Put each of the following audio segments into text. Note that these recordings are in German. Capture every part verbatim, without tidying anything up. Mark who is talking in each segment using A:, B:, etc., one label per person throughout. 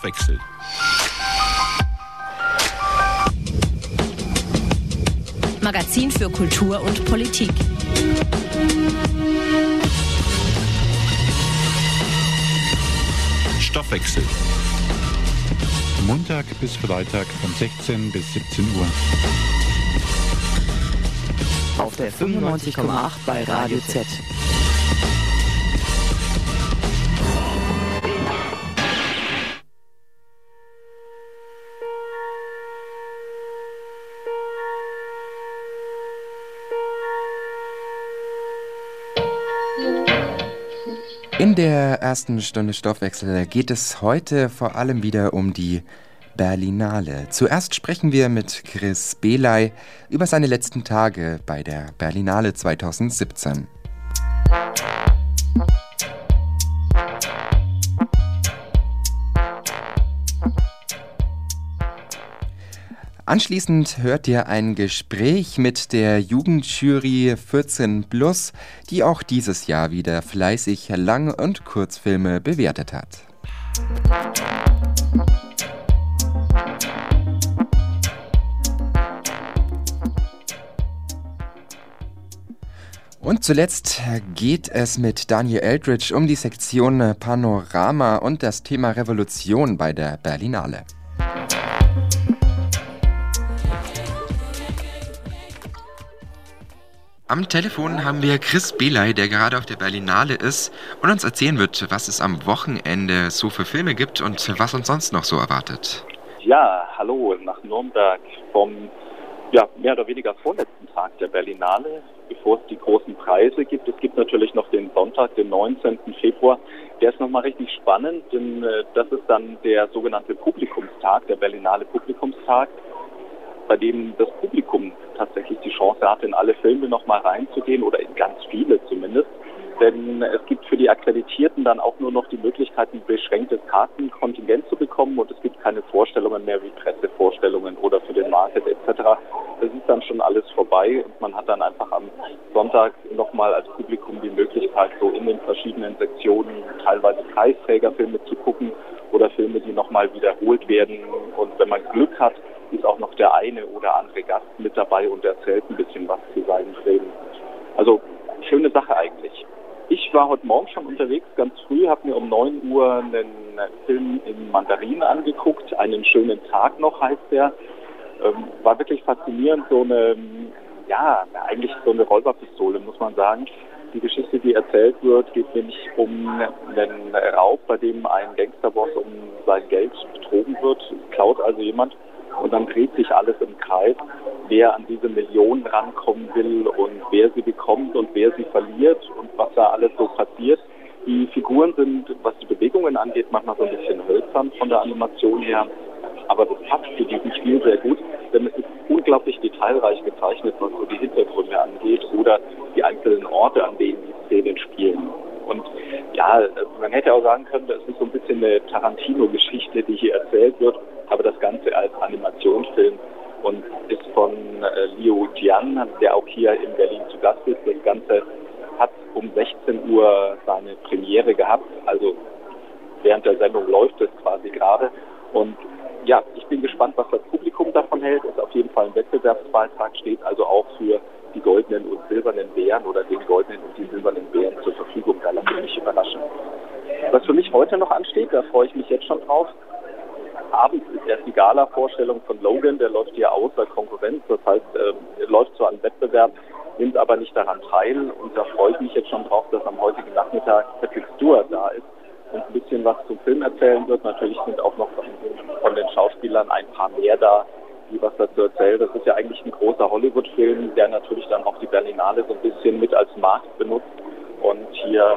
A: Stoffwechsel.
B: Magazin für Kultur und Politik.
A: Stoffwechsel.
C: Montag bis Freitag von sechzehn bis siebzehn Uhr.
D: Auf der fünfundneunzig Komma acht bei Radio Z.
E: In der ersten Stunde Stoffwechsel geht es heute vor allem wieder um die Berlinale. Zuerst sprechen wir mit Chris Belay über seine letzten Tage bei der Berlinale zwanzig siebzehn. Anschließend hört ihr ein Gespräch mit der Jugendjury vierzehn plus, die auch dieses Jahr wieder fleißig Lang- und Kurzfilme bewertet hat. Und zuletzt geht es mit Daniel Eldridge um die Sektion Panorama und das Thema Revolution bei der Berlinale. Am Telefon haben wir Chris Belay, der gerade auf der Berlinale ist und uns erzählen wird, was es am Wochenende so für Filme gibt und was uns sonst noch so erwartet.
F: Ja, hallo nach Nürnberg vom ja, mehr oder weniger vorletzten Tag der Berlinale, bevor es die großen Preise gibt. Es gibt natürlich noch den Sonntag, den neunzehnten Februar. Der ist nochmal richtig spannend, denn äh, das ist dann der sogenannte Publikumstag, der Berlinale Publikumstag, bei dem das Publikum tatsächlich die Chance hat, in alle Filme nochmal reinzugehen oder in ganz viele zumindest. Denn es gibt für die Akkreditierten dann auch nur noch die Möglichkeit, ein beschränktes Kartenkontingent zu bekommen und es gibt keine Vorstellungen mehr wie Pressevorstellungen oder für den Market et cetera. Das ist dann schon alles vorbei und man hat dann einfach am Sonntag nochmal als Publikum die Möglichkeit, so in den verschiedenen Sektionen teilweise Preisträgerfilme zu gucken oder Filme, die nochmal wiederholt werden. Und wenn man Glück hat, ist auch noch der eine oder andere Gast mit dabei und erzählt ein bisschen was zu seinen Filmen. Also schöne Sache eigentlich. Ich war heute Morgen schon unterwegs, ganz früh, habe mir um neun Uhr einen Film in Mandarin angeguckt. Einen schönen Tag noch heißt der. Ähm, war wirklich faszinierend, so eine, ja, eigentlich so eine Räuberpistole, muss man sagen. Die Geschichte, die erzählt wird, geht nämlich um einen Raub, bei dem ein Gangsterboss um sein Geld betrogen wird, klaut also jemand. Und dann dreht sich alles im Kreis, wer an diese Millionen rankommen will und wer sie bekommt und wer sie verliert und was da alles so passiert. Die Figuren sind, was die Bewegungen angeht, manchmal so ein bisschen hölzern von der Animation her. Aber das passt für diesen Spiel sehr gut, denn es ist unglaublich detailreich gezeichnet, was so die Hintergründe angeht oder die einzelnen Orte, an denen die Szenen spielen. Und ja, man hätte auch sagen können, das ist so ein bisschen eine Tarantino-Geschichte, die hier erzählt wird, aber das Ganze als Animationsfilm und ist von äh, Liu Jian, der auch hier in Berlin zu Gast ist. Das Ganze hat um sechzehn Uhr seine Premiere gehabt, also während der Sendung läuft es quasi gerade. Und ja, ich bin gespannt, was das Publikum davon hält. Ist auf jeden Fall ein Wettbewerbsbeitrag, steht also auch für die goldenen und silbernen Bären oder den goldenen und die silbernen Bären zur Verfügung. Da lasse ich mich überraschen. Was für mich heute noch ansteht, da freue ich mich jetzt schon drauf. Abends ist erst die Gala-Vorstellung von Logan, der läuft hier außer Konkurrenz, das heißt, er läuft zwar im Wettbewerb, nimmt aber nicht daran teil und da freue ich mich jetzt schon drauf, dass am heutigen Nachmittag Patrick Stewart da ist und ein bisschen was zum Film erzählen wird. Natürlich sind auch noch von den Schauspielern ein paar mehr da, die was dazu erzählen. Das ist ja eigentlich ein großer Hollywood-Film, der natürlich dann auch die Berlinale so ein bisschen mit als Markt benutzt und hier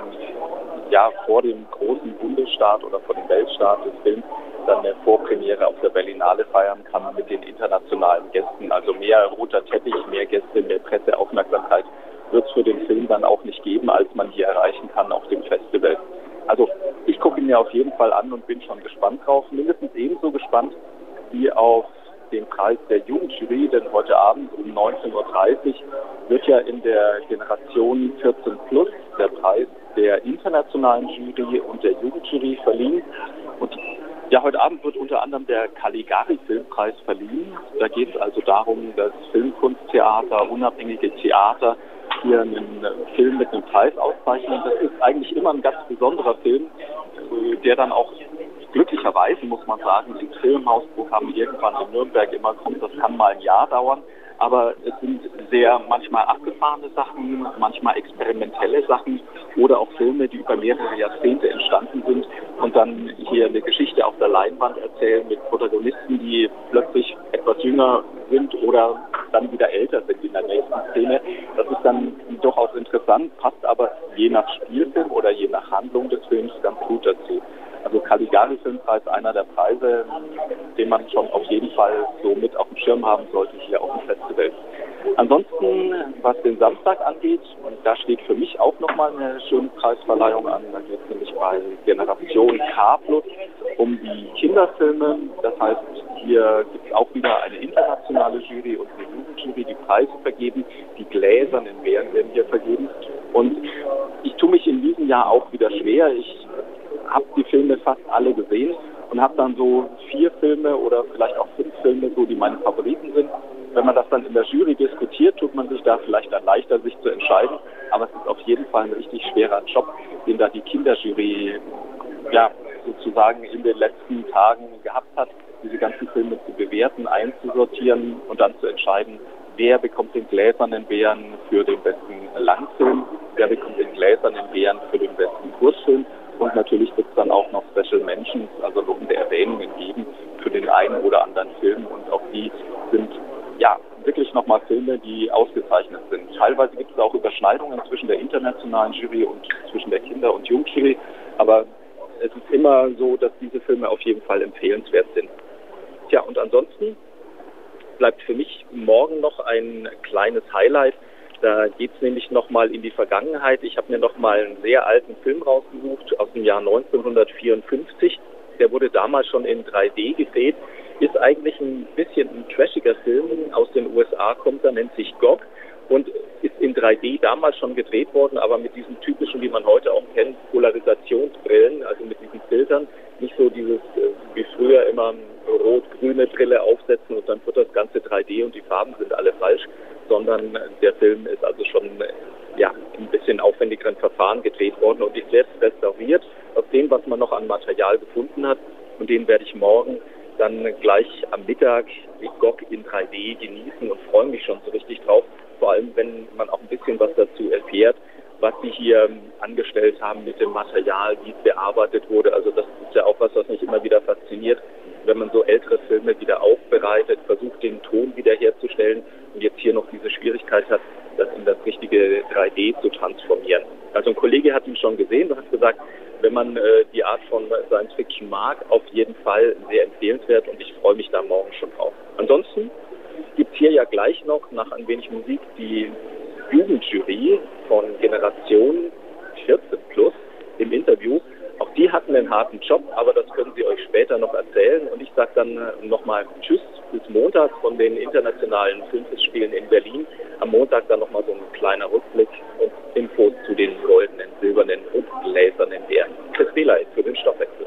F: ja vor dem großen Bundesstart oder vor dem Weltstart des Films dann eine Vorpremiere auf der Berlinale feiern kann mit den internationalen Gästen. Also mehr roter Teppich, mehr Gäste, mehr Presseaufmerksamkeit wird es für den Film dann auch nicht geben, als man hier erreichen kann auf dem Festival. Also ich gucke ihn mir auf jeden Fall an und bin schon gespannt drauf. Mindestens ebenso gespannt wie auf den Preis der Jugendjury, denn heute Abend um neunzehn Uhr dreißig wird ja in der Generation vierzehn plus der Preis der internationalen Jury und der Jugendjury verliehen. Und Ja, heute Abend wird unter anderem der Caligari-Filmpreis verliehen. Da geht es also darum, dass Filmkunsttheater, unabhängige Theater hier einen Film mit einem Preis auszeichnen. Das ist eigentlich immer ein ganz besonderer Film, der dann auch glücklicherweise, muss man sagen, ins Filmhausprogramm irgendwann in Nürnberg immer kommt. Das kann mal ein Jahr dauern. Aber es sind sehr manchmal abgefahrene Sachen, manchmal experimentelle Sachen oder auch Filme, die über mehrere Jahrzehnte entstanden sind und dann hier eine Geschichte auf der Leinwand erzählen mit Protagonisten, die plötzlich etwas jünger sind oder dann wieder älter sind in der nächsten Szene. Das ist dann durchaus interessant, passt aber je nach Spielfilm oder je nach Handlung des Films ganz gut dazu. Also Caligari-Filmpreis, einer der Preise, den man schon auf jeden Fall so mit auf dem Schirm haben sollte hier auf dem Festival. Ansonsten, was den Samstag angeht, und da steht für mich auch nochmal eine schöne Preisverleihung an, da geht es nämlich bei Generation K plus um die Kinderfilme. Das heißt, hier gibt es auch wieder eine internationale Jury und eine Jugendjury, die Preise vergeben. Die Gläsernen Bären werden hier vergeben. Und ich tue mich in diesem Jahr auch wieder schwer. Ich habe die Filme fast alle gesehen und habe dann so vier Filme oder vielleicht auch fünf Filme, so die meine Favoriten sind. Wenn man das dann in der Jury diskutiert, tut man sich da vielleicht dann leichter, sich zu entscheiden. Aber es ist auf jeden Fall ein richtig schwerer Job, den da die Kinderjury ja, sozusagen in den letzten Tagen gehabt hat, diese ganzen Filme zu bewerten, einzusortieren und dann zu entscheiden, wer bekommt den Gläsernen Bären für den besten Langfilm, wer bekommt den Gläsernen Bären für den besten Kurzfilm. Und natürlich wird es dann auch noch Special Mentions, also lobende Erwähnungen geben für den einen oder anderen Film. Und auch die sind ja wirklich nochmal Filme, die ausgezeichnet sind. Teilweise gibt es auch Überschneidungen zwischen der internationalen Jury und zwischen der Kinder- und Jugendjury. Aber es ist immer so, dass diese Filme auf jeden Fall empfehlenswert sind. Tja, und ansonsten bleibt für mich morgen noch ein kleines Highlight. Da geht es nämlich nochmal in die Vergangenheit. Ich habe mir nochmal einen sehr alten Film rausgesucht aus dem Jahr neunzehnhundertvierundfünfzig. Der wurde damals schon in drei D gedreht. Ist eigentlich ein bisschen ein trashiger Film. Aus den U S A kommt er, nennt sich Gog und ist in drei D damals schon gedreht worden, aber mit diesen typischen, wie man heute auch kennt, Polarisationsbrillen, also mit diesen Filtern. Nicht so dieses, wie früher immer rot-grüne Brille aufsetzen und dann wird das Ganze drei D und die Farben sind alle falsch, sondern der Film ist also schon ja, ein bisschen aufwendigeren Verfahren gedreht worden und ist jetzt restauriert aus dem, was man noch an Material gefunden hat. Und den werde ich morgen dann gleich am Mittag mit Gog in drei D genießen und freue mich schon so richtig drauf. Vor allem, wenn man auch ein bisschen was dazu erfährt, was sie hier angestellt haben mit dem Material, wie es bearbeitet wurde. Also das ist ja auch was, was mich immer wieder fasziniert, wenn man so ältere Filme wieder aufbereitet, versucht den Ton wiederherzustellen und jetzt hier noch diese Schwierigkeit hat, das in das richtige drei D zu transformieren. Also ein Kollege hat ihn schon gesehen und hat gesagt, wenn man äh, die Art von Science Fiction mag, auf jeden Fall sehr empfehlenswert und ich freue mich da morgen schon drauf. Ansonsten gibt es hier ja gleich noch nach ein wenig Musik die Jugendjury von Generation vierzehn plus im Interview. Auch die hatten einen harten Job, aber das können sie euch später noch erzählen. Und ich sage dann nochmal Tschüss bis Montag von den internationalen Filmfestspielen in Berlin. Am Montag dann nochmal so ein kleiner Rückblick und Infos zu den goldenen, silbernen und gläsernen Bären. Chris Behley für den Stoffwechsel.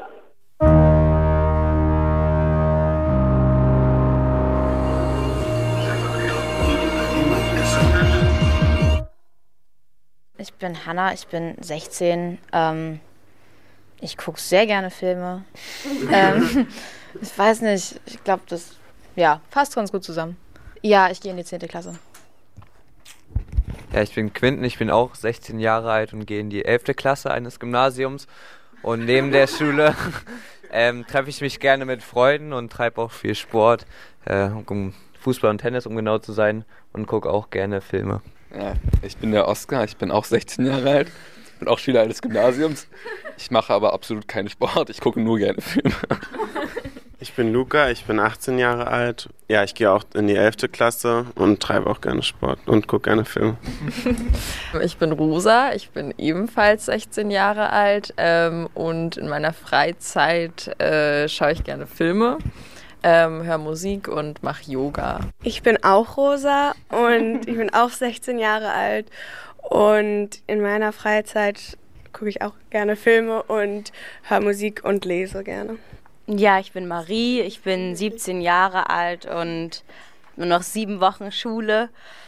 A: Ich bin Hanna, ich bin sechzehn. Ähm, ich gucke sehr gerne Filme. ähm, ich weiß nicht, ich glaube, das ja, passt ganz gut zusammen. Ja, ich gehe in die zehnte Klasse.
G: Ja, ich bin Quinten, ich bin auch sechzehn Jahre alt und gehe in die elfte Klasse eines Gymnasiums. Und neben der Schule ähm, treffe ich mich gerne mit Freunden und treibe auch viel Sport, äh, um Fußball und Tennis, um genau zu sein, und gucke auch gerne Filme.
H: Ja, ich bin der Oskar, ich bin auch sechzehn Jahre alt, bin auch Schüler eines Gymnasiums. Ich mache aber absolut keinen Sport, ich gucke nur gerne Filme.
I: Ich bin Luca, ich bin achtzehn Jahre alt. Ja, ich gehe auch in die elfte Klasse und treibe auch gerne Sport und gucke gerne Filme.
J: Ich bin Rosa, ich bin ebenfalls sechzehn Jahre alt ähm, und in meiner Freizeit äh, schaue ich gerne Filme. Ähm, höre Musik und mache Yoga.
K: Ich bin auch Rosa und ich bin auch sechzehn Jahre alt und in meiner Freizeit gucke ich auch gerne Filme und höre Musik und lese gerne.
L: Ja, ich bin Marie, ich bin siebzehn Jahre alt und nur noch sieben Wochen Schule.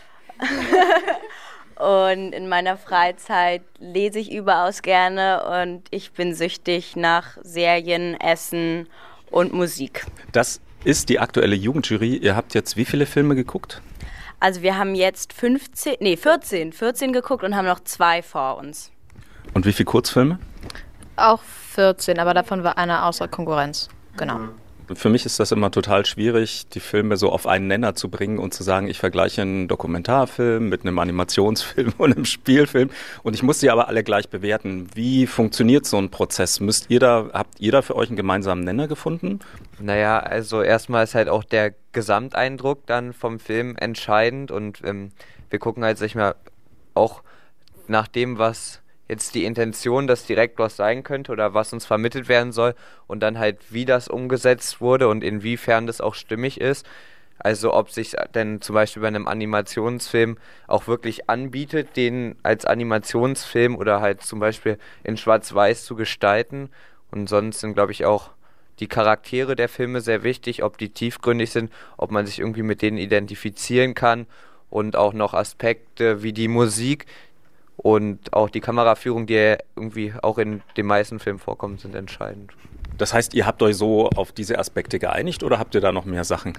L: Und in meiner Freizeit lese ich überaus gerne und ich bin süchtig nach Serien, Essen und Musik.
M: Das ist die aktuelle Jugendjury. Ihr habt jetzt wie viele Filme geguckt?
L: Also wir haben jetzt fünfzehn, nee vierzehn, vierzehn geguckt und haben noch zwei vor uns.
M: Und wie viele Kurzfilme?
A: Auch vierzehn, aber davon war einer außer Konkurrenz. Genau.
M: Für mich ist das immer total schwierig, die Filme so auf einen Nenner zu bringen und zu sagen, ich vergleiche einen Dokumentarfilm mit einem Animationsfilm und einem Spielfilm und ich muss sie aber alle gleich bewerten. Wie funktioniert so ein Prozess? Müsst ihr da, habt ihr da für euch einen gemeinsamen Nenner gefunden?
G: Naja, also erstmal ist halt auch der Gesamteindruck dann vom Film entscheidend und ähm, wir gucken halt, sag ich mal, auch nach dem, was jetzt die Intention des Direktors sein könnte oder was uns vermittelt werden soll und dann halt, wie das umgesetzt wurde und inwiefern das auch stimmig ist. Also ob sich denn zum Beispiel bei einem Animationsfilm auch wirklich anbietet, den als Animationsfilm oder halt zum Beispiel in Schwarz-Weiß zu gestalten. Und sonst sind, glaube ich, auch die Charaktere der Filme sehr wichtig, ob die tiefgründig sind, ob man sich irgendwie mit denen identifizieren kann und auch noch Aspekte wie die Musik, und auch die Kameraführung, die ja irgendwie auch in den meisten Filmen vorkommt, sind entscheidend.
M: Das heißt, ihr habt euch so auf diese Aspekte geeinigt oder habt ihr da noch mehr Sachen?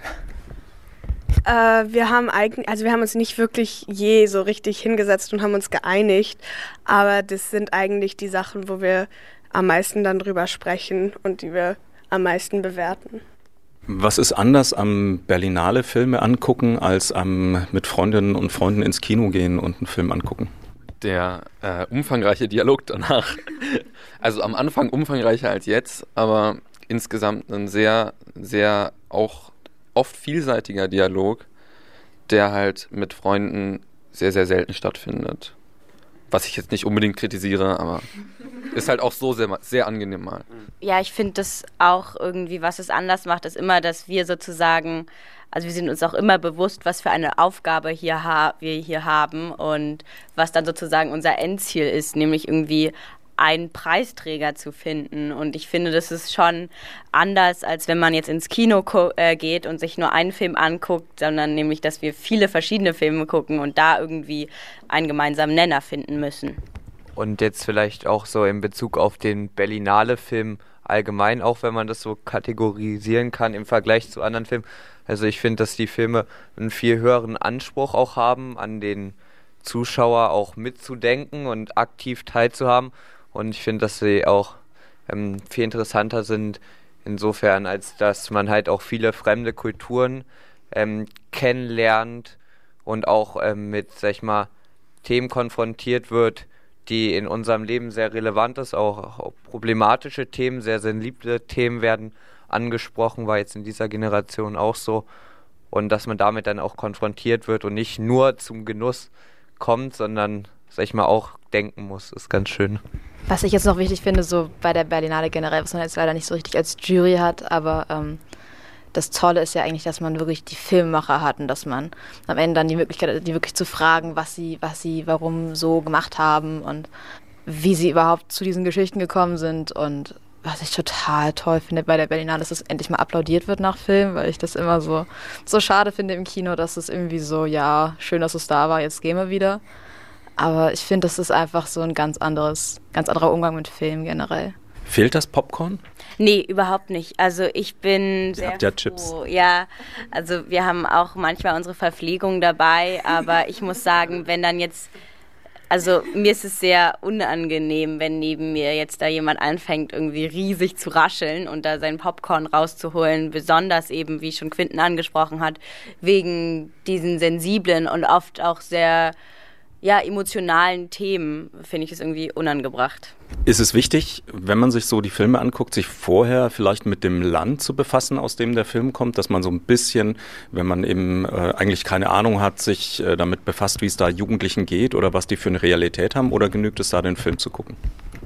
K: Äh, wir haben eigentlich, also wir haben uns nicht wirklich je so richtig hingesetzt und haben uns geeinigt, aber das sind eigentlich die Sachen, wo wir am meisten dann drüber sprechen und die wir am meisten bewerten.
M: Was ist anders am Berlinale Filme angucken, als am mit Freundinnen und Freunden ins Kino gehen und einen Film angucken?
H: Der äh, umfangreiche Dialog danach. Also am Anfang umfangreicher als jetzt, aber insgesamt ein sehr, sehr auch oft vielseitiger Dialog, der halt mit Freunden sehr, sehr selten stattfindet. Was ich jetzt nicht unbedingt kritisiere, aber ist halt auch so sehr, sehr angenehm mal.
L: Ja, ich finde das auch irgendwie, was es anders macht, ist immer, dass wir sozusagen, also wir sind uns auch immer bewusst, was für eine Aufgabe hier ha- wir hier haben und was dann sozusagen unser Endziel ist, nämlich irgendwie einen Preisträger zu finden. Und ich finde, das ist schon anders, als wenn man jetzt ins Kino ko- äh, geht und sich nur einen Film anguckt, sondern nämlich, dass wir viele verschiedene Filme gucken und da irgendwie einen gemeinsamen Nenner finden müssen.
G: Und jetzt vielleicht auch so in Bezug auf den Berlinale-Film allgemein, auch wenn man das so kategorisieren kann im Vergleich zu anderen Filmen. Also ich finde, dass die Filme einen viel höheren Anspruch auch haben, an den Zuschauer auch mitzudenken und aktiv teilzuhaben. Und ich finde, dass sie auch ähm, viel interessanter sind insofern, als dass man halt auch viele fremde Kulturen ähm, kennenlernt und auch ähm, mit, sag ich mal, Themen konfrontiert wird, die in unserem Leben sehr relevant ist, auch, auch problematische Themen, sehr sensible Themen werden angesprochen, war jetzt in dieser Generation auch so. Und dass man damit dann auch konfrontiert wird und nicht nur zum Genuss kommt, sondern, sag ich mal, auch denken muss, ist ganz schön.
A: Was ich jetzt noch wichtig finde, so bei der Berlinale generell, was man jetzt leider nicht so richtig als Jury hat, aber ähm, das Tolle ist ja eigentlich, dass man wirklich die Filmemacher hat und dass man am Ende dann die Möglichkeit hat, die wirklich zu fragen, was sie, was sie, warum so gemacht haben und wie sie überhaupt zu diesen Geschichten gekommen sind. Und was ich total toll finde bei der Berlinale, ist, dass endlich mal applaudiert wird nach Film, weil ich das immer so, so schade finde im Kino, dass es irgendwie so, ja, schön, dass es da war, jetzt gehen wir wieder. Aber ich finde, das ist einfach so ein ganz anderes, ganz anderer Umgang mit Film generell.
M: Fehlt das Popcorn?
L: Nee, überhaupt nicht. Also ich bin
M: Ihr
L: sehr
M: habt ja
L: froh.
M: Chips.
L: Ja, also wir haben auch manchmal unsere Verpflegung dabei, aber ich muss sagen, wenn dann jetzt, also mir ist es sehr unangenehm, wenn neben mir jetzt da jemand anfängt, irgendwie riesig zu rascheln und da sein Popcorn rauszuholen, besonders eben, wie schon Quinten angesprochen hat, wegen diesen sensiblen und oft auch sehr ja, emotionalen Themen, finde ich es irgendwie unangebracht.
M: Ist es wichtig, wenn man sich so die Filme anguckt, sich vorher vielleicht mit dem Land zu befassen, aus dem der Film kommt, dass man so ein bisschen, wenn man eben äh, eigentlich keine Ahnung hat, sich äh, damit befasst, wie es da Jugendlichen geht oder was die für eine Realität haben, oder genügt es da, den Film zu gucken?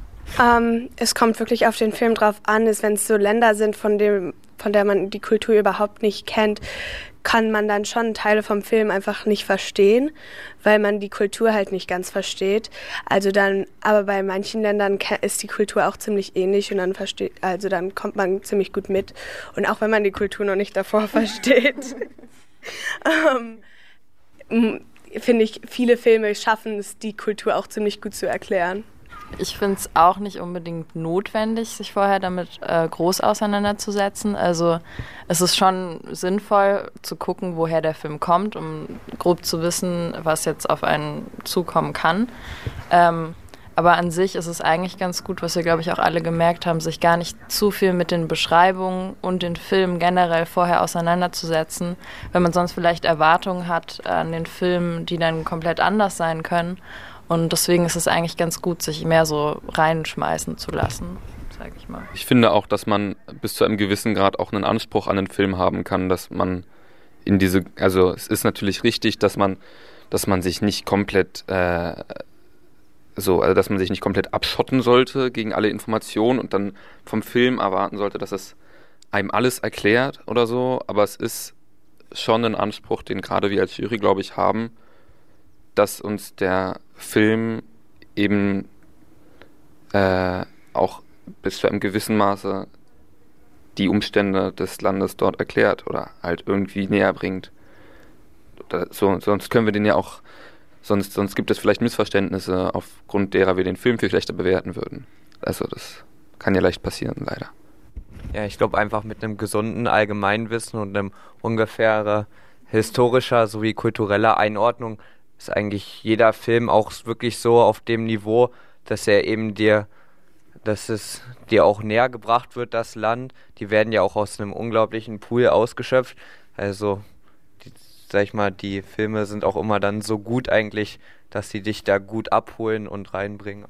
K: Ähm, es kommt wirklich auf den Film drauf an, ist, wenn es so Länder sind, von dem, von der man die Kultur überhaupt nicht kennt, kann man dann schon Teile vom Film einfach nicht verstehen, weil man die Kultur halt nicht ganz versteht. Also dann, aber bei manchen Ländern ist die Kultur auch ziemlich ähnlich und dann versteht, also dann kommt man ziemlich gut mit. Und auch wenn man die Kultur noch nicht davor versteht, ähm, finde ich, viele Filme schaffen es, die Kultur auch ziemlich gut zu erklären.
J: Ich finde es auch nicht unbedingt notwendig, sich vorher damit äh, groß auseinanderzusetzen. Also es ist schon sinnvoll zu gucken, woher der Film kommt, um grob zu wissen, was jetzt auf einen zukommen kann. Ähm, aber an sich ist es eigentlich ganz gut, was wir, glaube ich, auch alle gemerkt haben, sich gar nicht zu viel mit den Beschreibungen und den Filmen generell vorher auseinanderzusetzen, wenn man sonst vielleicht Erwartungen hat an den Filmen, die dann komplett anders sein können. Und deswegen ist es eigentlich ganz gut, sich mehr so reinschmeißen zu lassen, sage ich mal.
H: Ich finde auch, dass man bis zu einem gewissen Grad auch einen Anspruch an den Film haben kann, dass man in diese, also es ist natürlich richtig, dass man, dass man sich nicht komplett äh, so, also dass man sich nicht komplett abschotten sollte gegen alle Informationen und dann vom Film erwarten sollte, dass es einem alles erklärt oder so. Aber es ist schon ein Anspruch, den gerade wir als Jury, glaube ich, haben, dass uns der Film eben äh, auch bis zu einem gewissen Maße die Umstände des Landes dort erklärt oder halt irgendwie näher bringt. Oder so, sonst können wir den ja auch, sonst, sonst gibt es vielleicht Missverständnisse, aufgrund derer wir den Film viel schlechter bewerten würden. Also das kann ja leicht passieren, leider.
G: Ja, ich glaube einfach mit einem gesunden Allgemeinwissen und einem ungefähren historischer sowie kultureller Einordnung ist eigentlich jeder Film auch wirklich so auf dem Niveau, dass er eben dir, dass es dir auch näher gebracht wird, das Land. Die werden ja auch aus einem unglaublichen Pool ausgeschöpft. Also, die, sag ich mal, die Filme sind auch immer dann so gut eigentlich, dass sie dich da gut abholen und reinbringen.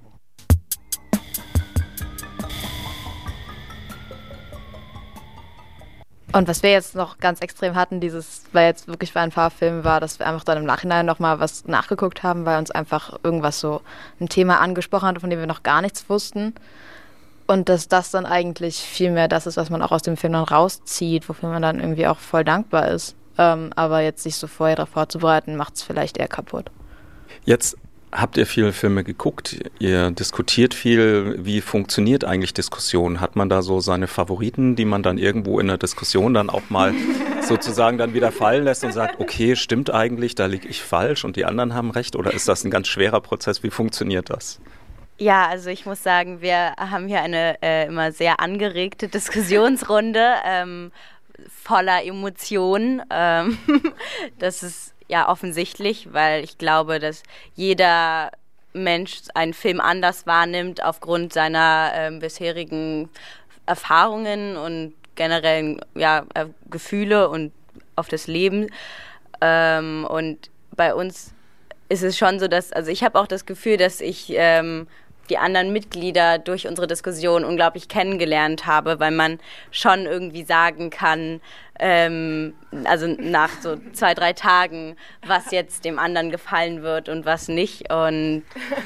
A: Und was wir jetzt noch ganz extrem hatten, dieses, weil jetzt wirklich bei ein paar Filmen war, dass wir einfach dann im Nachhinein nochmal was nachgeguckt haben, weil uns einfach irgendwas so ein Thema angesprochen hat, von dem wir noch gar nichts wussten. Und dass das dann eigentlich viel mehr das ist, was man auch aus dem Film dann rauszieht, wofür man dann irgendwie auch voll dankbar ist. Ähm, aber jetzt sich so vorher darauf vorzubereiten, macht es vielleicht eher kaputt.
M: Jetzt habt ihr viele Filme geguckt, ihr diskutiert viel. Wie funktioniert eigentlich Diskussion? Hat man da so seine Favoriten, die man dann irgendwo in der Diskussion dann auch mal sozusagen dann wieder fallen lässt und sagt, okay, stimmt eigentlich, da liege ich falsch und die anderen haben recht? Oder ist das ein ganz schwerer Prozess? Wie funktioniert das?
L: Ja, also ich muss sagen, wir haben hier eine äh, immer sehr angeregte Diskussionsrunde ähm, voller Emotionen. Ähm, das ist ja offensichtlich, weil ich glaube, dass jeder Mensch einen Film anders wahrnimmt aufgrund seiner ähm, bisherigen Erfahrungen und generellen ja, äh, Gefühle und auf das Leben. Ähm, und bei uns ist es schon so, dass, also ich habe auch das Gefühl, dass ich ähm, die anderen Mitglieder durch unsere Diskussion unglaublich kennengelernt habe, weil man schon irgendwie sagen kann, ähm, also nach so zwei, drei Tagen, was jetzt dem anderen gefallen wird und was nicht. Und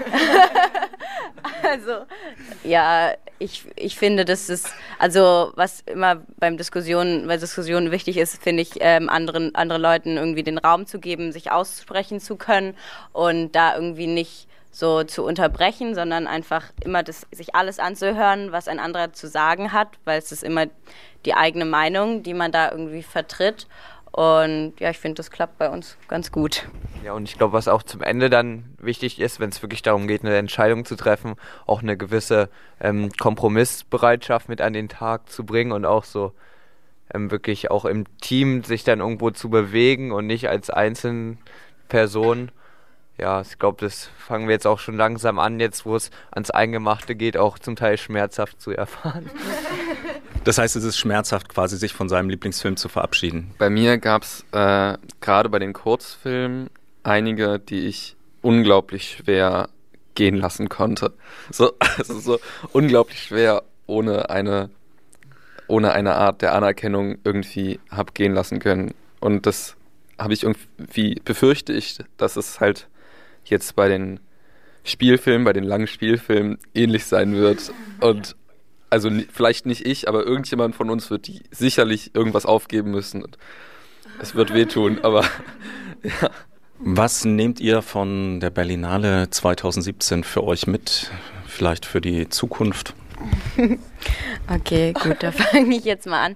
L: also ja, ich, ich finde, das ist, also was immer beim Diskussionen, bei Diskussionen wichtig ist, finde ich, ähm, anderen, anderen Leuten irgendwie den Raum zu geben, sich aussprechen zu können und da irgendwie nicht so zu unterbrechen, sondern einfach immer das, sich alles anzuhören, was ein anderer zu sagen hat, weil es ist immer die eigene Meinung, die man da irgendwie vertritt. Und ja, ich finde, das klappt bei uns ganz gut.
G: Ja, und ich glaube, was auch zum Ende dann wichtig ist, wenn es wirklich darum geht, eine Entscheidung zu treffen, auch eine gewisse ähm, Kompromissbereitschaft mit an den Tag zu bringen und auch so ähm, wirklich auch im Team sich dann irgendwo zu bewegen und nicht als Einzelperson. Ja, ich glaube, das fangen wir jetzt auch schon langsam an, jetzt wo es ans Eingemachte geht, auch zum Teil schmerzhaft zu erfahren.
M: Das heißt, es ist schmerzhaft, quasi sich von seinem Lieblingsfilm zu verabschieden.
H: Bei mir gab es äh, gerade bei den Kurzfilmen einige, die ich unglaublich schwer gehen lassen konnte. So, also so unglaublich schwer ohne eine, ohne eine Art der Anerkennung irgendwie habe gehen lassen können. Und das habe ich irgendwie, befürchte ich, dass es halt jetzt bei den Spielfilmen, bei den langen Spielfilmen ähnlich sein wird. Und also vielleicht nicht ich, aber irgendjemand von uns wird die sicherlich irgendwas aufgeben müssen. Und Es wird wehtun, aber ja.
M: Was nehmt ihr von der Berlinale zwanzig siebzehn für euch mit? Vielleicht für die Zukunft?
L: Okay, gut, da fange ich jetzt mal an.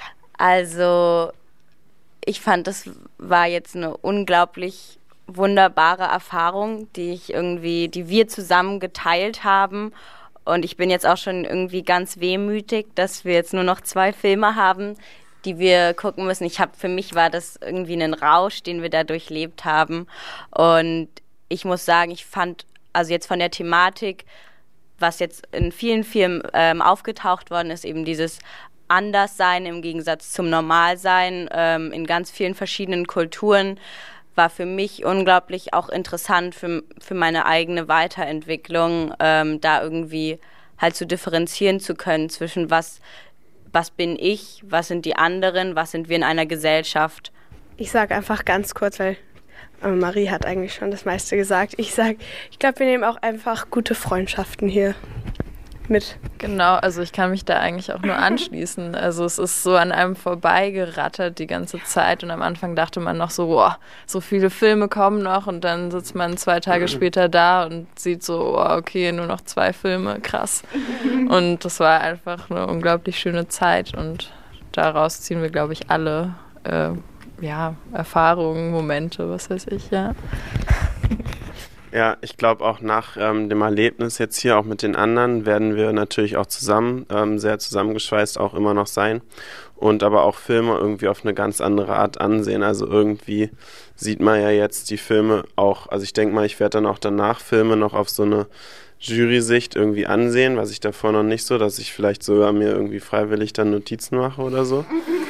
L: Also, ich fand, das war jetzt eine unglaublich wunderbare Erfahrung, die ich irgendwie, die wir zusammen geteilt haben. Und ich bin jetzt auch schon irgendwie ganz wehmütig, dass wir jetzt nur noch zwei Filme haben, die wir gucken müssen. Ich habe, für mich war das irgendwie ein Rausch, den wir da durchlebt haben. Und ich muss sagen, ich fand, also jetzt von der Thematik, was jetzt in vielen Filmen ähm, aufgetaucht worden ist, eben dieses Anderssein im Gegensatz zum Normalsein ähm, in ganz vielen verschiedenen Kulturen, war für mich unglaublich auch interessant für, für meine eigene Weiterentwicklung, ähm, da irgendwie halt zu differenzieren zu können zwischen was, was bin ich, was sind die anderen, was sind wir in einer Gesellschaft.
K: Ich sage einfach ganz kurz, weil äh, Marie hat eigentlich schon das meiste gesagt. Ich sage, ich glaube, wir nehmen auch einfach gute Freundschaften hier mit.
J: Genau, also ich kann mich da eigentlich auch nur anschließen. Also es ist so an einem vorbeigerattert die ganze Zeit und am Anfang dachte man noch so, boah, so viele Filme kommen noch und dann sitzt man zwei Tage später da und sieht so, oh, okay, nur noch zwei Filme, krass. Und das war einfach eine unglaublich schöne Zeit und daraus ziehen wir, glaube ich, alle äh, ja, Erfahrungen, Momente, was weiß ich, ja.
I: Ja, ich glaube auch nach ähm, dem Erlebnis jetzt hier auch mit den anderen werden wir natürlich auch zusammen, ähm, sehr zusammengeschweißt auch immer noch sein und aber auch Filme irgendwie auf eine ganz andere Art ansehen. Also irgendwie sieht man ja jetzt die Filme auch, also ich denke mal, ich werde dann auch danach Filme noch auf so eine Jury-Sicht irgendwie ansehen, was ich davor noch nicht so, dass ich vielleicht sogar mir irgendwie freiwillig dann Notizen mache oder so.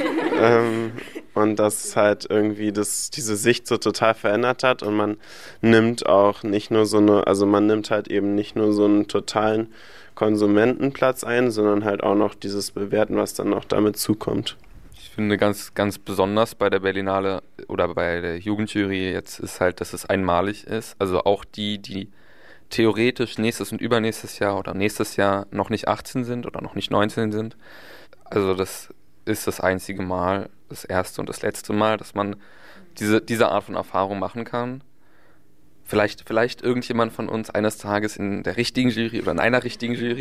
I: ähm, und dass halt irgendwie das, diese Sicht so total verändert hat und man nimmt auch nicht nur so eine, also man nimmt halt eben nicht nur so einen totalen Konsumentenplatz ein, sondern halt auch noch dieses Bewerten, was dann noch damit zukommt.
H: Ich finde ganz, ganz besonders bei der Berlinale oder bei der Jugendjury jetzt ist halt, dass es einmalig ist. Also auch die, die theoretisch nächstes und übernächstes Jahr oder nächstes Jahr noch nicht achtzehn sind oder noch nicht neunzehn sind. Also das ist das einzige Mal, das erste und das letzte Mal, dass man diese, diese Art von Erfahrung machen kann. Vielleicht, vielleicht irgendjemand von uns eines Tages in der richtigen Jury oder in einer richtigen Jury.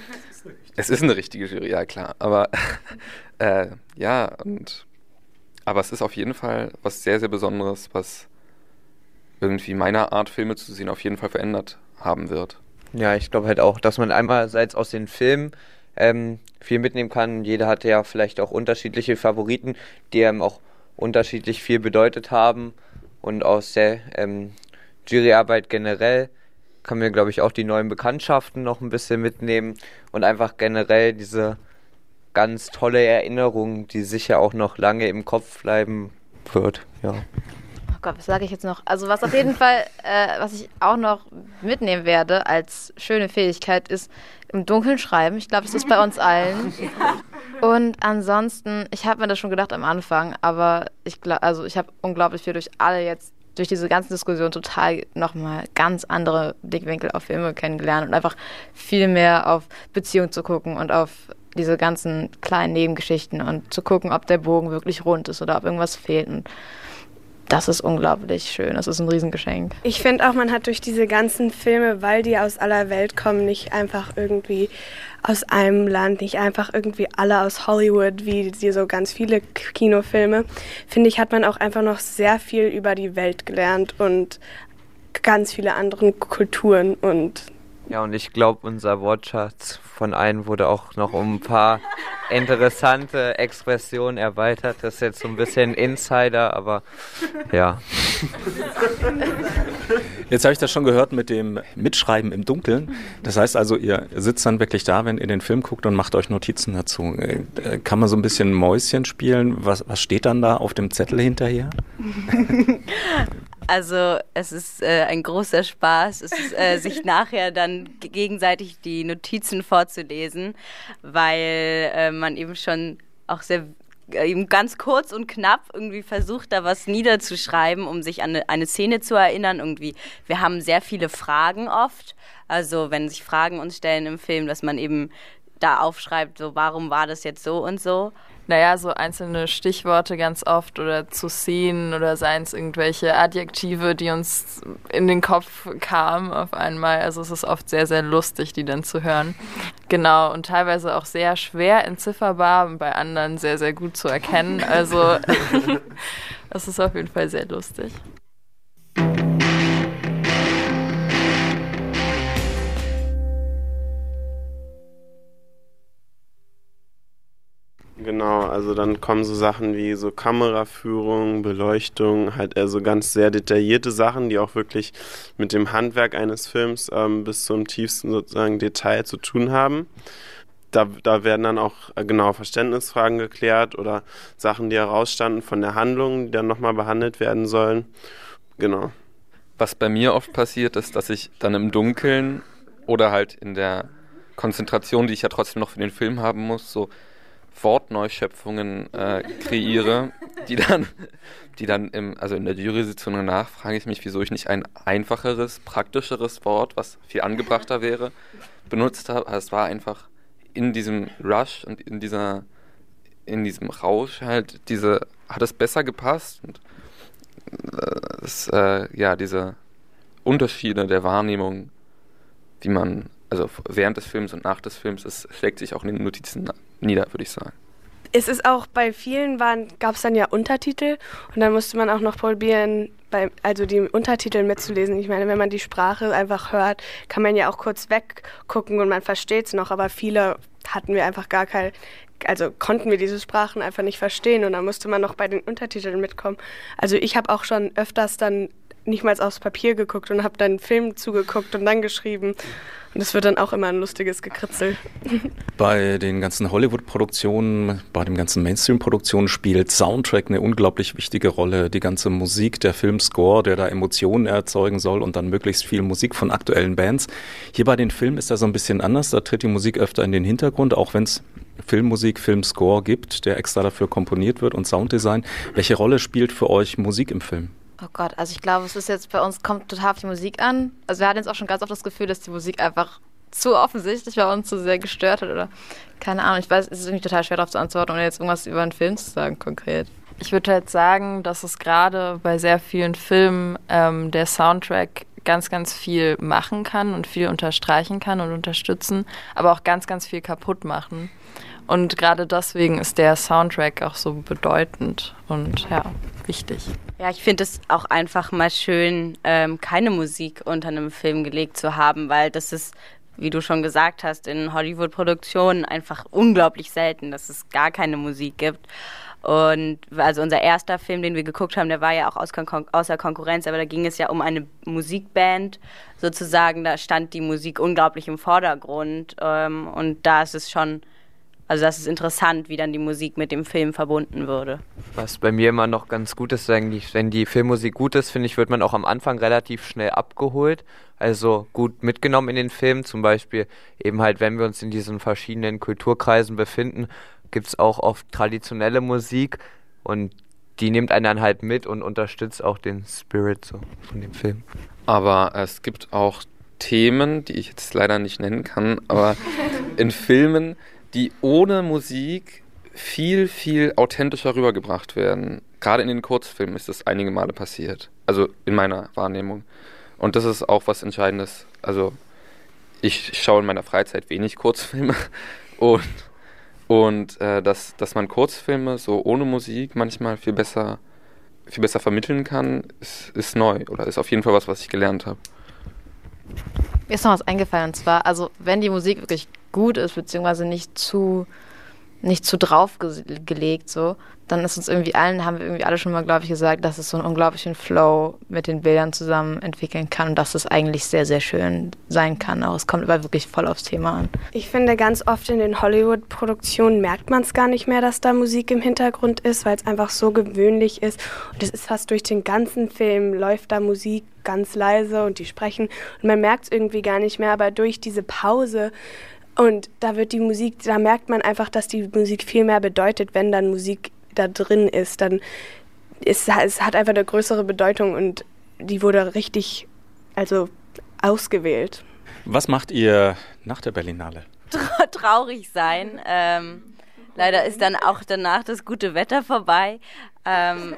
H: Es ist eine richtige Jury, ja klar. Aber äh, ja, und aber es ist auf jeden Fall was sehr, sehr Besonderes, was irgendwie meine Art, Filme zu sehen, auf jeden Fall verändert haben wird.
G: Ja, ich glaube halt auch, dass man einerseits aus den Filmen ähm, viel mitnehmen kann. Jeder hatte ja vielleicht auch unterschiedliche Favoriten, die einem auch unterschiedlich viel bedeutet haben. Und aus der ähm, Juryarbeit generell kann man, glaube ich, auch die neuen Bekanntschaften noch ein bisschen mitnehmen und einfach generell diese ganz tolle Erinnerung, die sicher auch noch lange im Kopf bleiben wird, ja.
A: Oh Gott, was sage ich jetzt noch? Also was auf jeden Fall, äh, was ich auch noch mitnehmen werde als schöne Fähigkeit, ist im Dunkeln schreiben. Ich glaube, das ist bei uns allen. Und ansonsten, ich habe mir das schon gedacht am Anfang, aber ich glaube, also ich habe unglaublich viel durch alle jetzt, durch diese ganze Diskussion total nochmal ganz andere Blickwinkel auf Filme kennengelernt und einfach viel mehr auf Beziehung zu gucken und auf diese ganzen kleinen Nebengeschichten und zu gucken, ob der Bogen wirklich rund ist oder ob irgendwas fehlt. Und das ist unglaublich schön. Das ist ein Riesengeschenk.
K: Ich finde auch, man hat durch diese ganzen Filme, weil die aus aller Welt kommen, nicht einfach irgendwie aus einem Land, nicht einfach irgendwie alle aus Hollywood, wie die so ganz viele Kinofilme, finde ich, hat man auch einfach noch sehr viel über die Welt gelernt und ganz viele andere Kulturen und
G: ja, und ich glaube, unser Wortschatz von allen wurde auch noch um ein paar interessante Expressionen erweitert. Das ist jetzt so ein bisschen Insider, aber ja.
M: Jetzt habe ich das schon gehört mit dem Mitschreiben im Dunkeln. Das heißt also, ihr sitzt dann wirklich da, wenn ihr den Film guckt und macht euch Notizen dazu. Kann man so ein bisschen Mäuschen spielen? Was, was steht dann da auf dem Zettel hinterher?
L: Also es ist äh, ein großer Spaß, es ist, äh, sich nachher dann gegenseitig die Notizen vorzulesen, weil äh, man eben schon auch sehr äh, eben ganz kurz und knapp irgendwie versucht, da was niederzuschreiben, um sich an eine, eine Szene zu erinnern. Irgendwie, wir haben sehr viele Fragen oft, also wenn sich Fragen uns stellen im Film, dass man eben da aufschreibt, so warum war das jetzt so und so.
J: naja, so einzelne Stichworte ganz oft oder zu Szenen oder seien es irgendwelche Adjektive, die uns in den Kopf kamen auf einmal. Also es ist oft sehr, sehr lustig, die dann zu hören. Genau, und teilweise auch sehr schwer entzifferbar und bei anderen sehr, sehr gut zu erkennen. Also das ist auf jeden Fall sehr lustig.
I: Genau, also dann kommen so Sachen wie so Kameraführung, Beleuchtung, halt eher so ganz sehr detaillierte Sachen, die auch wirklich mit dem Handwerk eines Films ähm, bis zum tiefsten sozusagen Detail zu tun haben. Da, da werden dann auch äh, genau Verständnisfragen geklärt oder Sachen, die herausstanden von der Handlung, die dann nochmal behandelt werden sollen. Genau.
H: Was bei mir oft passiert, ist, dass ich dann im Dunkeln oder halt in der Konzentration, die ich ja trotzdem noch für den Film haben muss, so Wortneuschöpfungen äh, kreiere, die dann, die dann im, also in der Jury-Sitzung danach frage ich mich, wieso ich nicht ein einfacheres, praktischeres Wort, was viel angebrachter wäre, benutzt habe. Es war einfach in diesem Rush und in dieser, in diesem Rausch halt diese, hat es besser gepasst und äh, das, äh, ja, diese Unterschiede der Wahrnehmung, die man, also während des Films und nach des Films, es schlägt sich auch in den Notizen nieder, würde ich sagen.
K: Es ist auch bei vielen gab es dann ja Untertitel und dann musste man auch noch probieren, bei, also die Untertitel mitzulesen. Ich meine, wenn man die Sprache einfach hört, kann man ja auch kurz weggucken und man versteht es noch, aber viele hatten wir einfach gar kein, also konnten wir diese Sprachen einfach nicht verstehen und dann musste man noch bei den Untertiteln mitkommen. Also ich habe auch schon öfters dann nicht mal aufs Papier geguckt und habe dann einen Film zugeguckt und dann geschrieben. Und das wird dann auch immer ein lustiges Gekritzel.
M: Bei den ganzen Hollywood-Produktionen, bei den ganzen Mainstream-Produktionen spielt Soundtrack eine unglaublich wichtige Rolle. Die ganze Musik, der Filmscore, der da Emotionen erzeugen soll und dann möglichst viel Musik von aktuellen Bands. Hier bei den Filmen ist das so ein bisschen anders. Da tritt die Musik öfter in den Hintergrund, auch wenn es Filmmusik, Filmscore gibt, der extra dafür komponiert wird und Sounddesign. Welche Rolle spielt für euch Musik im Film?
A: Oh Gott, also ich glaube, es ist jetzt bei uns, kommt total auf die Musik an. Also wir hatten jetzt auch schon ganz oft das Gefühl, dass die Musik einfach zu offensichtlich bei uns zu sehr gestört hat oder keine Ahnung. Ich weiß, es ist irgendwie total schwer darauf zu antworten, ohne jetzt irgendwas über einen Film zu sagen konkret.
J: Ich würde halt sagen, dass es gerade bei sehr vielen Filmen ähm, der Soundtrack ganz, ganz viel machen kann und viel unterstreichen kann und unterstützen, aber auch ganz, ganz viel kaputt machen. Und gerade deswegen ist der Soundtrack auch so bedeutend und ja, wichtig.
L: Ja, ich finde es auch einfach mal schön, ähm, keine Musik unter einem Film gelegt zu haben, weil das ist, wie du schon gesagt hast, in Hollywood-Produktionen einfach unglaublich selten, dass es gar keine Musik gibt. Und also unser erster Film, den wir geguckt haben, der war ja auch aus Kon- außer Konkurrenz, aber da ging es ja um eine Musikband sozusagen, da stand die Musik unglaublich im Vordergrund ähm, und da ist es schon, also das ist interessant, wie dann die Musik mit dem Film verbunden würde.
G: Was bei mir immer noch ganz gut ist, wenn die, wenn die Filmmusik gut ist, finde ich, wird man auch am Anfang relativ schnell abgeholt, also gut mitgenommen in den Film, zum Beispiel eben halt, wenn wir uns in diesen verschiedenen Kulturkreisen befinden, gibt es auch oft traditionelle Musik und die nimmt einen dann halt mit und unterstützt auch den Spirit so von dem Film.
H: Aber es gibt auch Themen, die ich jetzt leider nicht nennen kann, aber in Filmen, die ohne Musik viel, viel authentischer rübergebracht werden. Gerade in den Kurzfilmen ist das einige Male passiert. Also in meiner Wahrnehmung. Und das ist auch was Entscheidendes. Also ich schaue in meiner Freizeit wenig Kurzfilme und, und äh, dass, dass man Kurzfilme so ohne Musik manchmal viel besser, viel besser vermitteln kann, ist, ist neu oder ist auf jeden Fall was, was ich gelernt habe.
A: Mir ist noch was eingefallen, und zwar, also wenn die Musik wirklich gut ist, beziehungsweise nicht zu, nicht zu draufgelegt, so, dann ist uns irgendwie allen, haben wir irgendwie alle schon mal, glaube ich, gesagt, dass es so einen unglaublichen Flow mit den Bildern zusammen entwickeln kann und dass es eigentlich sehr, sehr schön sein kann. Auch es kommt aber wirklich voll aufs Thema an.
K: Ich finde, ganz oft in den Hollywood-Produktionen merkt man es gar nicht mehr, dass da Musik im Hintergrund ist, weil es einfach so gewöhnlich ist. Und es ist fast durch den ganzen Film, läuft da Musik ganz leise und die sprechen. Und man merkt es irgendwie gar nicht mehr, aber durch diese Pause und da wird die Musik, da merkt man einfach, dass die Musik viel mehr bedeutet, wenn dann Musik da drin ist, dann ist es hat einfach eine größere Bedeutung und die wurde richtig, also ausgewählt.
M: Was macht ihr nach der Berlinale?
L: Traurig sein. Ähm, Leider ist dann auch danach das gute Wetter vorbei. Ähm,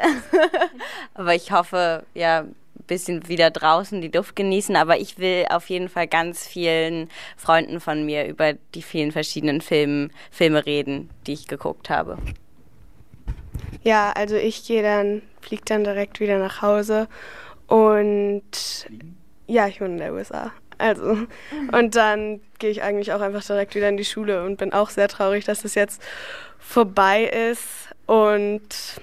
L: aber ich hoffe, ja, ein bisschen wieder draußen die Luft genießen. Aber ich will auf jeden Fall ganz vielen Freunden von mir über die vielen verschiedenen Film, Filme reden, die ich geguckt habe.
K: Ja, also ich gehe dann, fliege dann direkt wieder nach Hause und ja, ich wohne in der U S A. Also, und dann gehe ich eigentlich auch einfach direkt wieder in die Schule und bin auch sehr traurig, dass es jetzt vorbei ist. Und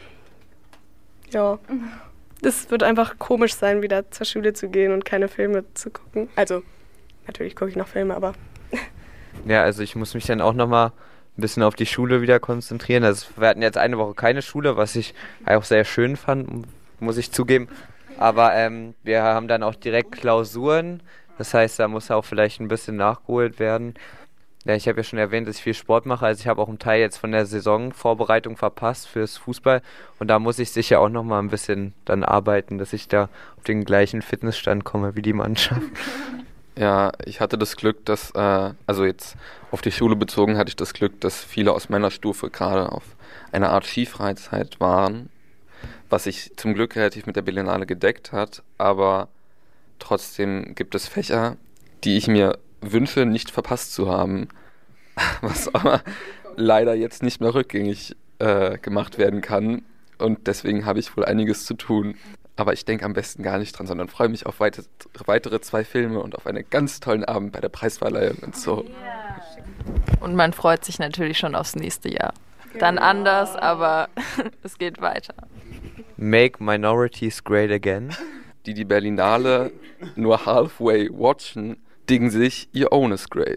K: ja, es wird einfach komisch sein, wieder zur Schule zu gehen und keine Filme zu gucken. Also, natürlich gucke ich noch Filme, aber...
G: Ja, also ich muss mich dann auch nochmal ein bisschen auf die Schule wieder konzentrieren. Also wir hatten jetzt eine Woche keine Schule, was ich auch sehr schön fand, muss ich zugeben. Aber ähm, wir haben dann auch direkt Klausuren. Das heißt, da muss auch vielleicht ein bisschen nachgeholt werden. Ja, ich habe ja schon erwähnt, dass ich viel Sport mache. Also ich habe auch einen Teil jetzt von der Saisonvorbereitung verpasst fürs Fußball. Und da muss ich sicher auch noch mal ein bisschen dann arbeiten, dass ich da auf den gleichen Fitnessstand komme wie die Mannschaft.
H: Ja, ich hatte das Glück, dass, äh, also jetzt auf die Schule bezogen hatte ich das Glück, dass viele aus meiner Stufe gerade auf einer Art Skifreizeit waren, was sich zum Glück relativ mit der Berlinale gedeckt hat, aber trotzdem gibt es Fächer, die ich mir wünsche, nicht verpasst zu haben, was aber leider jetzt nicht mehr rückgängig äh, gemacht werden kann und deswegen habe ich wohl einiges zu tun. Aber ich denke am besten gar nicht dran, sondern freue mich auf weite, weitere zwei Filme und auf einen ganz tollen Abend bei der Preisverleihung und so.
J: Und man freut sich natürlich schon aufs nächste Jahr. Dann anders, aber es geht weiter.
G: Make Minorities Great Again.
H: Die die Berlinale nur halfway watchen, dingen sich ihr ownes grave.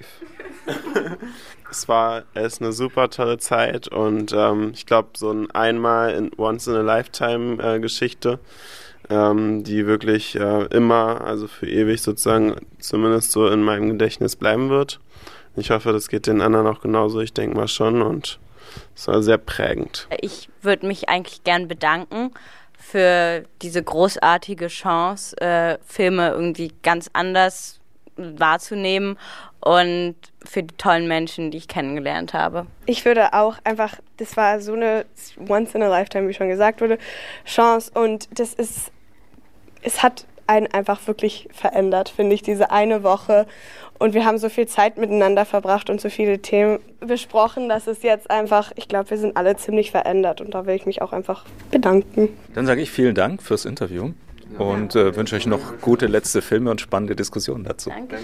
I: Es war es ist eine super tolle Zeit und ähm, ich glaube, so ein einmal in Once-in-a-Lifetime-Geschichte, ähm, die wirklich äh, immer, also für ewig sozusagen, zumindest so in meinem Gedächtnis bleiben wird. Ich hoffe, das geht den anderen auch genauso, ich denke mal schon, und es war sehr prägend.
L: Ich würde mich eigentlich gern bedanken für diese großartige Chance, äh, Filme irgendwie ganz anders wahrzunehmen und für die tollen Menschen, die ich kennengelernt habe.
K: Ich würde auch einfach, das war so eine Once-in-a-Lifetime, wie schon gesagt wurde, Chance und das ist, es hat einen einfach wirklich verändert, finde ich, diese eine Woche. Und wir haben so viel Zeit miteinander verbracht und so viele Themen besprochen, dass es jetzt einfach, ich glaube, wir sind alle ziemlich verändert und da will ich mich auch einfach bedanken.
M: Dann sage ich vielen Dank fürs Interview und äh, wünsche euch noch gute letzte Filme und spannende Diskussionen dazu.
L: Danke.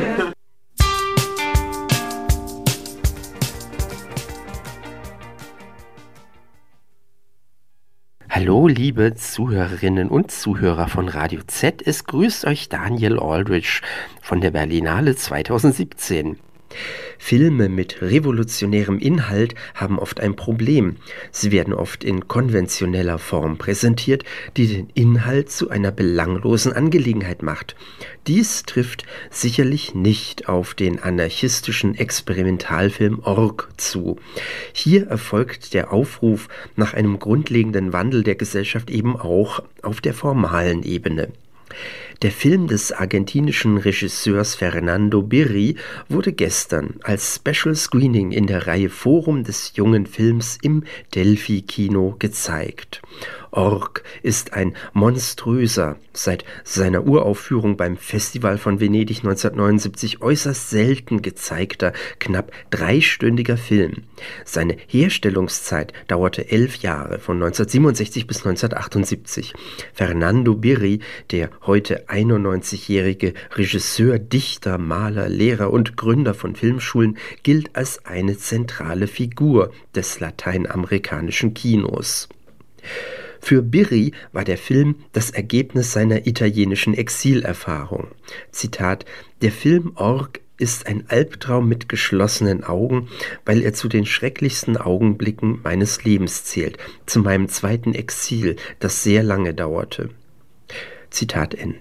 N: Hallo liebe Zuhörerinnen und Zuhörer von Radio Z, es grüßt euch Daniel Aldrich von der Berlinale zwanzig siebzehn. Filme mit revolutionärem Inhalt haben oft ein Problem. Sie werden oft in konventioneller Form präsentiert, die den Inhalt zu einer belanglosen Angelegenheit macht. Dies trifft sicherlich nicht auf den anarchistischen Experimentalfilm Org zu. Hier erfolgt der Aufruf nach einem grundlegenden Wandel der Gesellschaft eben auch auf der formalen Ebene. Der Film des argentinischen Regisseurs Fernando Birri wurde gestern als Special Screening in der Reihe Forum des jungen Films im Delphi-Kino gezeigt. Org ist ein monströser, seit seiner Uraufführung beim Festival von Venedig neunzehnhundertneunundsiebzig äußerst selten gezeigter, knapp dreistündiger Film. Seine Herstellungszeit dauerte elf Jahre, von neunzehnhundertsiebenundsechzig bis neunzehnhundertachtundsiebzig. Fernando Birri, der heute einundneunzigjährige Regisseur, Dichter, Maler, Lehrer und Gründer von Filmschulen, gilt als eine zentrale Figur des lateinamerikanischen Kinos. Für Birri war der Film das Ergebnis seiner italienischen Exilerfahrung. Zitat: Der Film Org ist ein Albtraum mit geschlossenen Augen, weil er zu den schrecklichsten Augenblicken meines Lebens zählt, zu meinem zweiten Exil, das sehr lange dauerte. Zitat Ende.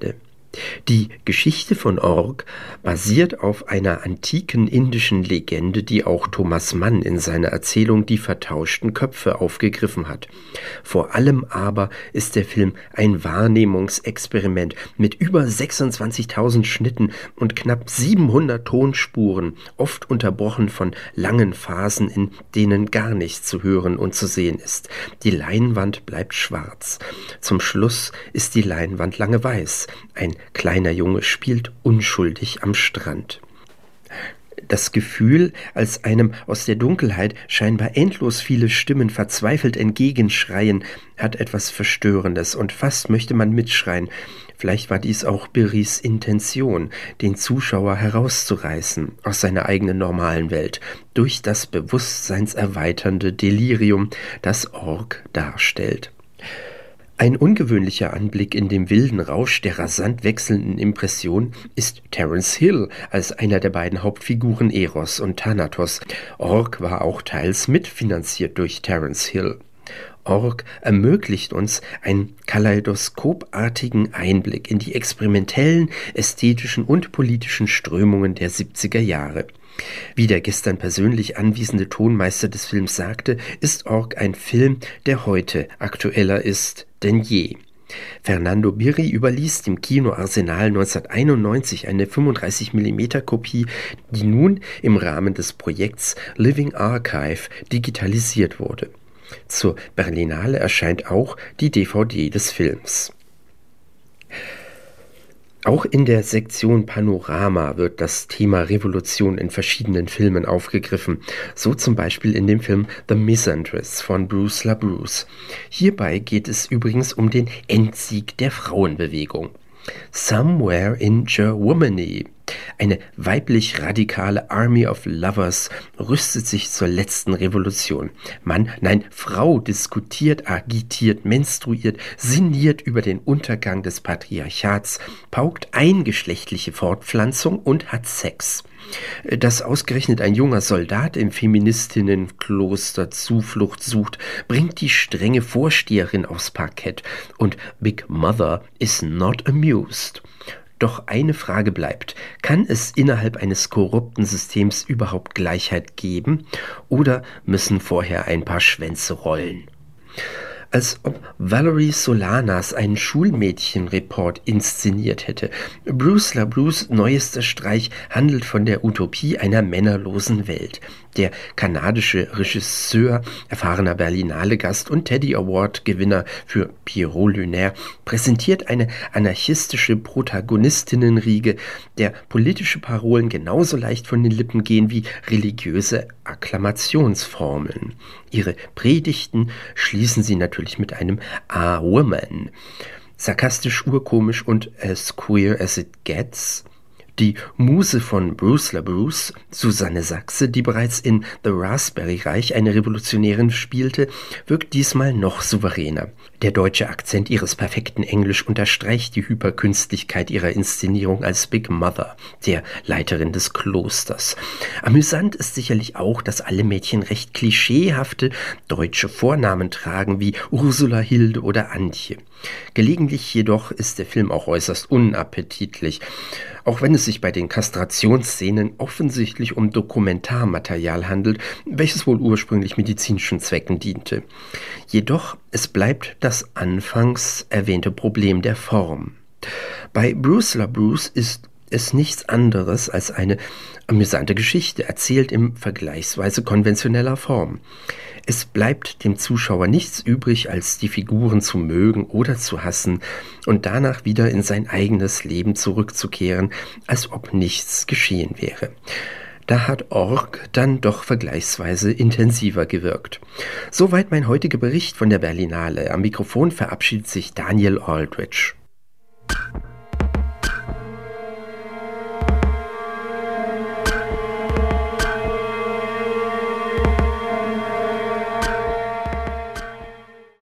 N: Die Geschichte von Ork basiert auf einer antiken indischen Legende, die auch Thomas Mann in seiner Erzählung Die vertauschten Köpfe aufgegriffen hat. Vor allem aber ist der Film ein Wahrnehmungsexperiment mit über sechsundzwanzigtausend Schnitten und knapp siebenhundert Tonspuren, oft unterbrochen von langen Phasen, in denen gar nichts zu hören und zu sehen ist. Die Leinwand bleibt schwarz. Zum Schluss ist die Leinwand lange weiß. Ein kleiner Junge spielt unschuldig am Strand. Das Gefühl, als einem aus der Dunkelheit scheinbar endlos viele Stimmen verzweifelt entgegenschreien, hat etwas Verstörendes und fast möchte man mitschreien. Vielleicht war dies auch Berrys Intention, den Zuschauer herauszureißen aus seiner eigenen normalen Welt durch das bewusstseinserweiternde Delirium, das Ork darstellt. Ein ungewöhnlicher Anblick in dem wilden Rausch der rasant wechselnden Impression ist Terence Hill als einer der beiden Hauptfiguren Eros und Thanatos. Ork war auch teils mitfinanziert durch Terence Hill. Ork ermöglicht uns einen kaleidoskopartigen Einblick in die experimentellen, ästhetischen und politischen Strömungen der siebziger Jahre. Wie der gestern persönlich anwesende Tonmeister des Films sagte, ist Ork ein Film, der heute aktueller ist denn je. Fernando Birri überließ dem Kino Arsenal neunzehnhunderteinundneunzig eine fünfunddreißig Millimeter Kopie, die nun im Rahmen des Projekts Living Archive digitalisiert wurde. Zur Berlinale erscheint auch die D V D des Films. Auch in der Sektion Panorama wird das Thema Revolution in verschiedenen Filmen aufgegriffen, so zum Beispiel in dem Film The Misandrist von Bruce LaBruce. Hierbei geht es übrigens um den Endsieg der Frauenbewegung. Somewhere in Germany. Eine weiblich radikale Army of Lovers rüstet sich zur letzten Revolution. Mann, nein, Frau diskutiert, agitiert, menstruiert, sinniert über den Untergang des Patriarchats, paukt eingeschlechtliche Fortpflanzung und hat Sex. Dass ausgerechnet ein junger Soldat im Feministinnenkloster Zuflucht sucht, bringt die strenge Vorsteherin aufs Parkett und Big Mother is not amused. Doch eine Frage bleibt: Kann es innerhalb eines korrupten Systems überhaupt Gleichheit geben oder müssen vorher ein paar Schwänze rollen? Als ob Valerie Solanas einen Schulmädchenreport inszeniert hätte. Bruce LaBruce' neuester Streich handelt von der Utopie einer männerlosen Welt. Der kanadische Regisseur, erfahrener Berlinale-Gast und Teddy Award-Gewinner für Pierrot Lunaire präsentiert eine anarchistische Protagonistinnenriege, der politische Parolen genauso leicht von den Lippen gehen wie religiöse Akklamationsformeln. Ihre Predigten schließen sie natürlich mit einem "A Woman". Sarkastisch, urkomisch und as queer as it gets. Die Muse von Bruce LaBruce, Susanne Sachse, die bereits in The Raspberry Reich eine Revolutionärin spielte, wirkt diesmal noch souveräner. Der deutsche Akzent ihres perfekten Englisch unterstreicht die Hyperkünstlichkeit ihrer Inszenierung als Big Mother, der Leiterin des Klosters. Amüsant ist sicherlich auch, dass alle Mädchen recht klischeehafte deutsche Vornamen tragen, wie Ursula, Hilde oder Antje. Gelegentlich jedoch ist der Film auch äußerst unappetitlich, auch wenn es sich bei den Kastrationsszenen offensichtlich um Dokumentarmaterial handelt, welches wohl ursprünglich medizinischen Zwecken diente. Jedoch, es bleibt das anfangs erwähnte Problem der Form. Bei Bruce LaBruce ist es nichts anderes als eine amüsante Geschichte, erzählt in vergleichsweise konventioneller Form. Es bleibt dem Zuschauer nichts übrig, als die Figuren zu mögen oder zu hassen und danach wieder in sein eigenes Leben zurückzukehren, als ob nichts geschehen wäre. Da hat Ork dann doch vergleichsweise intensiver gewirkt. Soweit mein heutiger Bericht von der Berlinale. Am Mikrofon verabschiedet sich Daniel Aldrich.